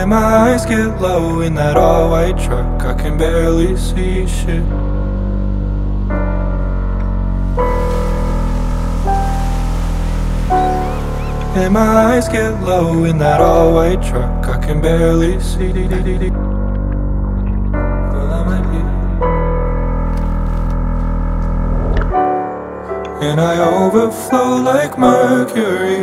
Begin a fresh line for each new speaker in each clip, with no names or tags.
And my eyes get low in that all-white truck, I can barely see shit. And my eyes get low in that all-white truck, I can barely see. Well, I might be. And I overflow like mercury,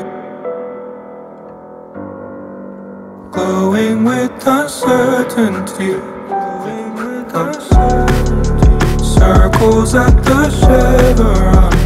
glowing with uncertainty, circles at the chevron.